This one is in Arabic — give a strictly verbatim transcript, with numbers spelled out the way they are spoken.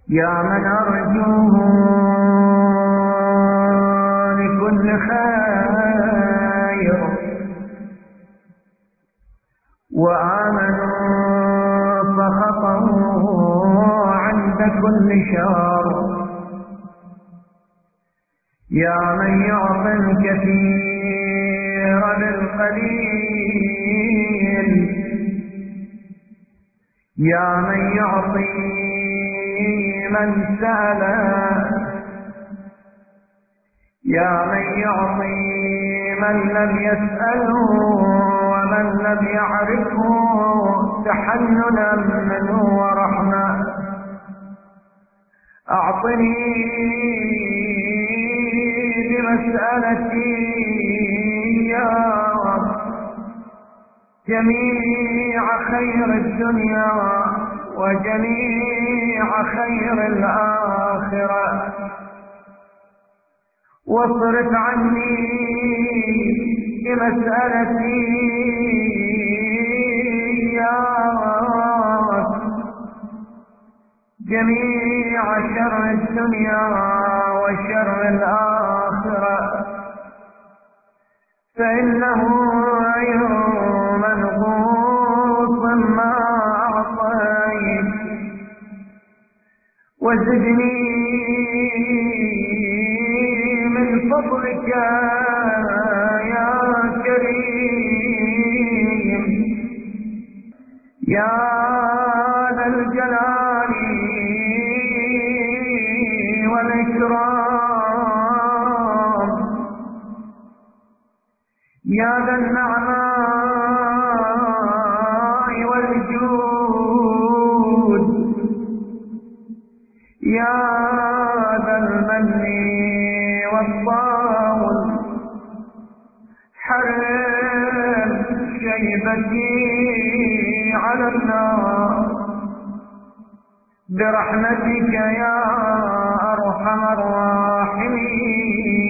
يا من أرجوه لكل خير وآمنوا فخطوا عند كل شر. يا من يعطي الكثير للقليل، يا من يعطي من سأل، يا من يعطي من لم يسأله ومن لم يعرفه تحننا منه ورحمة. أعطني بمسألتي يا رب جميع خير الدنيا وجميع خير الآخرة، واصرف عني بمسألتي يا رب جميع شر الدنيا وشر الآخرة، فإنه غير منقوص ما أعطيت. وزدني من فضلك يا كريم يا ذا الجلال والإكرام، يا ذا النعماء والجود، يا ذا المن والطول. حرم شيبتي على النار برحمتك يا أرحم الراحمين.